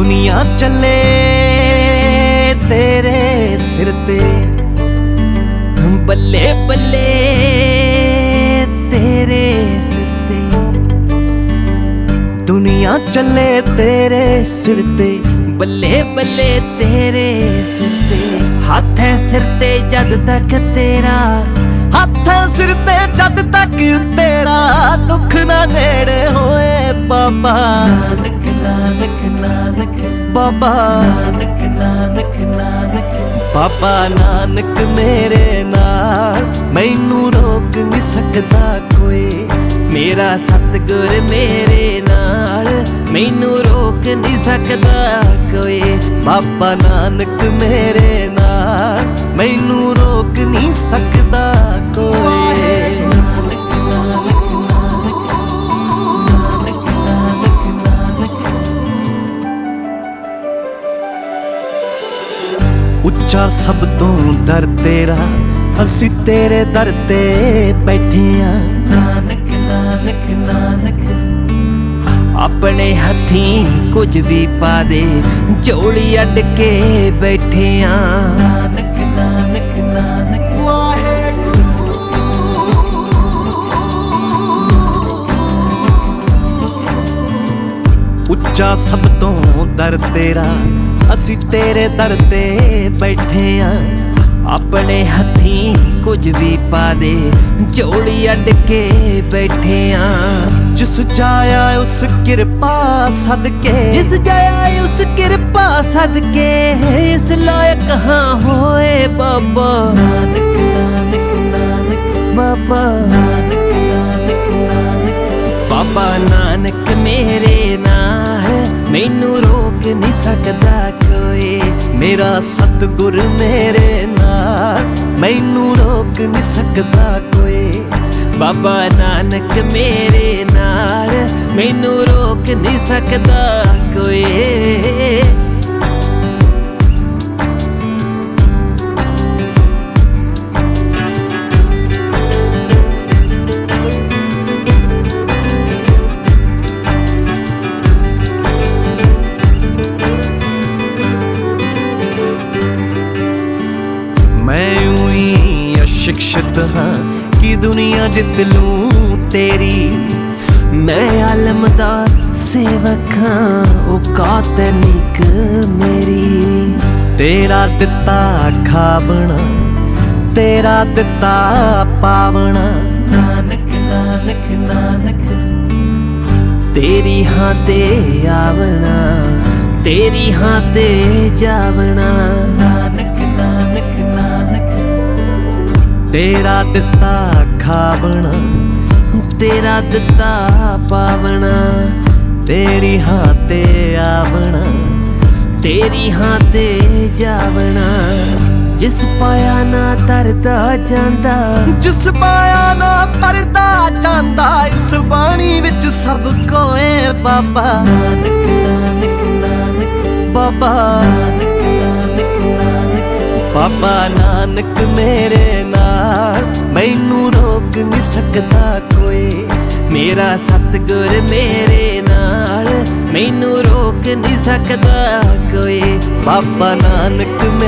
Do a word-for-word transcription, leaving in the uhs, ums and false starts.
दुनिया चले तेरे सिर ते, बल्ले बल्ले तेरे सिर ते। दुनिया चले तेरे सिर ते, बल्ले बल्ले तेरे सिर ते। हाथ है सिर ते जद तक तेरा, हाथ है सिर ते जद तक तेरा, दुख ना नेड़े होए बाबा नानक नानक नानक बाबा नानक नानक नानक बाबा नानक मेरे नाल मैनू रोक नहीं सकता कोई। मेरा सतगुर मेरे नाल मैनू रोक नहीं सकता कोई। बाबा नानक मेरे नाल मैनू रोक नहीं सकता कोई। ਉੱਚਾ ਸਭ ਤੋਂ ਦਰ ਤੇਰਾ, ਅਸੀਂ ਤੇਰੇ ਦਰ ਤੇ ਬੈਠੇ ਆਂ। ਨਾਨਕ ਨਾਨਕ ਨਾਨਕ ਆਪਣੇ ਹੱਥੀਂ ਕੁਝ ਵੀ ਪਾ ਦੇ, ਝੋਲੀ ਅੱਡ ਕੇ ਬੈਠੇ ਆਂ। ਨਾਨਕ ਨਾਨਕ ਨਾਨਕ ਵਾਹਿਗੁਰੂ। ਉੱਚਾ ਸਭ ਤੋਂ ਦਰ ਤੇਰਾ, ਅਸੀਂ ਤੇਰੇ ਦਰ ਤੇ ਬੈਠੇ ਆਂ। ਆਪਣੇ ਹੱਥੀਂ ਕੁਝ ਵੀ ਪਾ ਦੇ, ਝੋਲੀ ਅੱਡ ਕੇ ਬੈਠੇ ਆਂ। ਜਿਸ ਜਾਇਆ ਉਸ ਕਿਰਪਾ ਸਦਕੇ, ਜਿਸ ਜਾਇਆ ਉਸ ਕਿਰਪਾ ਸਦਕੇ, ਇਸ ਲਾਇਕ ਹਾਂ ਹੋਏ ਬਾਬਾ ਨਾਨਕ ਨਾਨਕ ਨਾਨਕ ਬਾਬਾ ਨਾਨਕ ਨਾਨਕ ਨਾਨਕ ਬਾਬਾ ਨਾਨਕ ਮੇਰੇ ਨਾਲ मैनू रोक नहीं सकता कोई। मेरा सतगुर मेरे नाल मैनू रोक नहीं सकता कोई। बाबा नानक मेरे नाल मैनू रोक नहीं सकता कोई। शिक्षित हाँ कि दुनिया जित लूं तेरी, मैं आलमदार सेवक हाँ औकात निक मेरी। तेरा दिता खावना, तेरा दिता पावना, नानक नानक नानक तेरी हाँ ते आवना, तेरी हाँ ते जावना। नानक नानक नानक तेरा दिता खावना, तेरा दिता पावना, तेरी हाँ ते आवना, तेरी हाँ ते जावना। जिस पाया ना तरदा जांदा, जिस पाया ना तरदा जांदा, इस बाणी विच सब कोए बाबा नानक नानक नानक बाबा नानक नानक नानक बाबा नानक मेरे नाल मैनू रोक नहीं सकता कोई। मेरा सतगुर मेरे नाल मैनू रोक नहीं सकता कोई। बाबा नानक